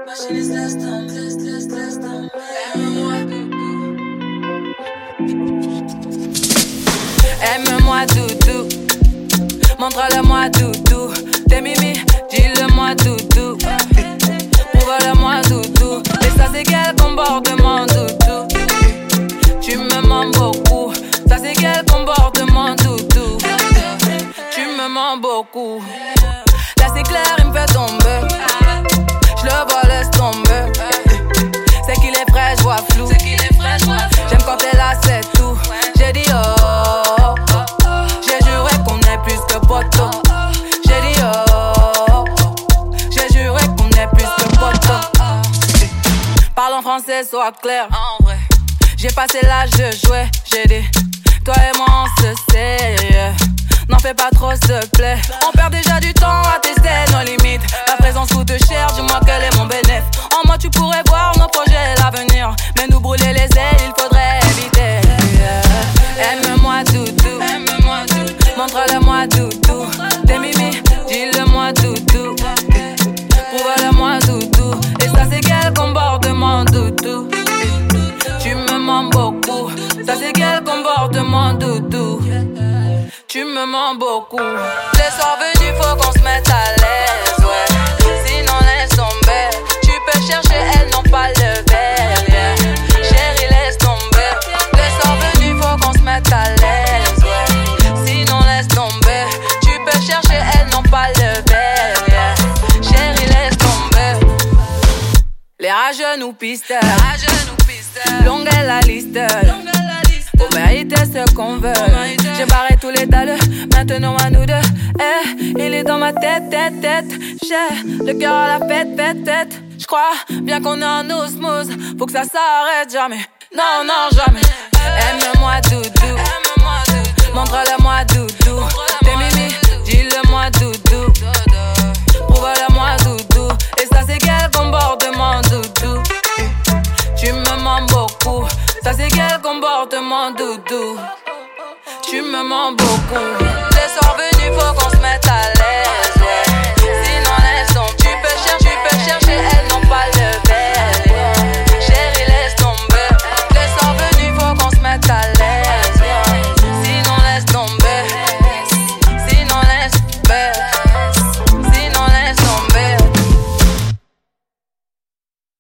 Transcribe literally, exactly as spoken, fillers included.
machiniste, laisse tomber, laisse, laisse, laisse tomber. Aime-moi, aime-moi, doudou. Montre-le-moi, doudou. T'es mimi, dis-le-moi, doudou. Prouve-le-moi, doudou. Et ça, c'est quel comportement, doudou. Tu me mens beaucoup. Ça, c'est quel comportement, doudou. Tu me mens beaucoup. Là, c'est clair, il me fait tomber. Je le vois, laisse tomber. C'est qu'il est frais, je vois flou. J'aime quand t'es là, c'est tout. J'ai dit oh. J'ai juré qu'on est plus que poteau. J'ai dit oh. J'ai juré qu'on est plus que poteau. Parle en français, sois clair. J'ai passé l'âge de jouer. J'ai dit toi et moi on se sait. N'en fais pas trop s'il te plaît. On perd déjà du temps à tester nos limites. La présence coûte cher, dis-moi quel est mon bénéfice. En moi tu pourrais voir nos projets et l'avenir. Mais nous brûler les ailes, il faudrait éviter. yeah. Aime-moi doudou, aime-moi doudou. Montre-le-moi doudou. T'es mimi, dis-le-moi doudou. Prouve-le-moi doudou. Et ça c'est quel comportement doudou. Tu me mens beaucoup. Ça c'est quel comportement doudou. Tu me mens beaucoup. Les soirs venus, faut qu'on se mette à l'aise, ouais. Sinon laisse tomber. Tu peux chercher, elles n'ont pas le verre, yeah. Chérie, laisse tomber. Les soirs venus, faut qu'on se mette à l'aise, ouais. Sinon laisse tomber. Tu peux chercher, elles n'ont pas le verre, yeah. Chérie, laisse tomber. Les rageux nous pistent. Longue est la liste. Pour mériter ce qu'on veut. J'ai barré tous les dalles, maintenant à nous deux. Eh, il est dans ma tête, tête, tête. J'ai le cœur à la fête, fête, tête. J'crois bien qu'on est en osmose. Faut que ça s'arrête jamais. Non, non, jamais. Aime-moi doudou. Montre-le-moi doudou. T'es mimi, dis-le-moi doudou. Prouve-le-moi doudou. Et ça c'est quel comportement doudou. Tu me mens beaucoup. Ça c'est quel comportement doudou. Tu me mens beaucoup. Les soirs venus, faut qu'on se mette à l'aise.